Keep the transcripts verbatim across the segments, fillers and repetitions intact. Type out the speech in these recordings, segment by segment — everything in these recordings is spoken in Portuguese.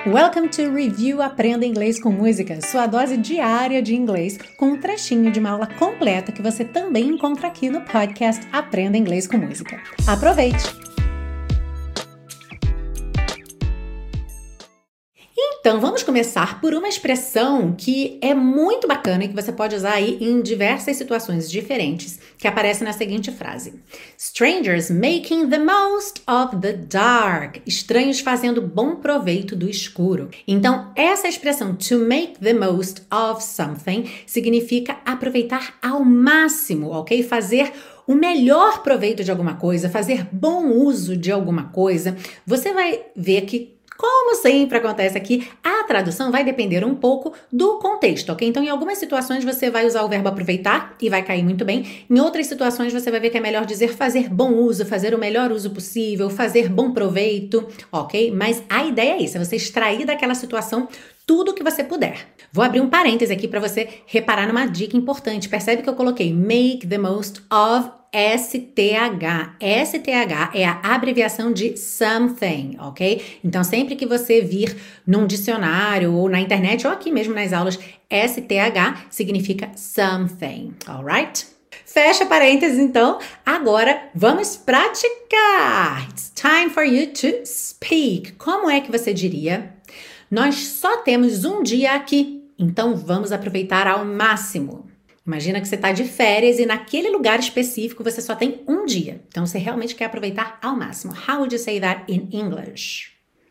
Welcome to Review Aprenda Inglês com Música, sua dose diária de inglês com um trechinho de uma aula completa que você também encontra aqui no podcast Aprenda Inglês com Música. Aproveite! Então, vamos começar por uma expressão que é muito bacana e que você pode usar aí em diversas situações diferentes, que aparece na seguinte frase. Strangers making the most of the dark. Estranhos fazendo bom proveito do escuro. Então, essa expressão to make the most of something significa aproveitar ao máximo, ok? Fazer o melhor proveito de alguma coisa, fazer bom uso de alguma coisa. Você vai ver que, como sempre acontece aqui, a tradução vai depender um pouco do contexto, ok? Então, em algumas situações você vai usar o verbo aproveitar e vai cair muito bem. Em outras situações você vai ver que é melhor dizer fazer bom uso, fazer o melhor uso possível, fazer bom proveito, ok? Mas a ideia é isso, é você extrair daquela situação tudo que você puder. Vou abrir um parêntese aqui para você reparar numa dica importante. Percebe que eu coloquei make the most of S T H. S T H é a abreviação de something, ok? Então, sempre que você vir num dicionário ou na internet ou aqui mesmo nas aulas, S T H significa something, alright? Fecha parênteses, então. Agora, vamos praticar. It's time for you to speak. Como é que você diria? Nós só temos um dia aqui, então vamos aproveitar ao máximo. Imagina que você está de férias e naquele lugar específico você só tem um dia. Então você realmente quer aproveitar ao máximo. How would you say that in English?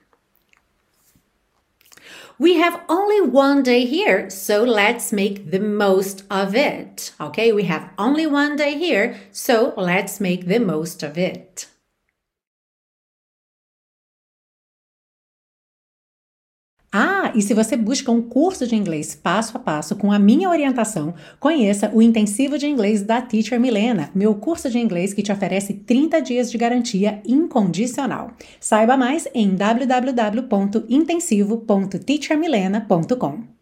We have only one day here, so let's make the most of it. Okay, we have only one day here, so let's make the most of it. Ah, e se você busca um curso de inglês passo a passo com a minha orientação, conheça o Intensivo de Inglês da Teacher Milena, meu curso de inglês que te oferece trinta dias de garantia incondicional. Saiba mais em w w w ponto intensivo ponto teacher milena ponto com.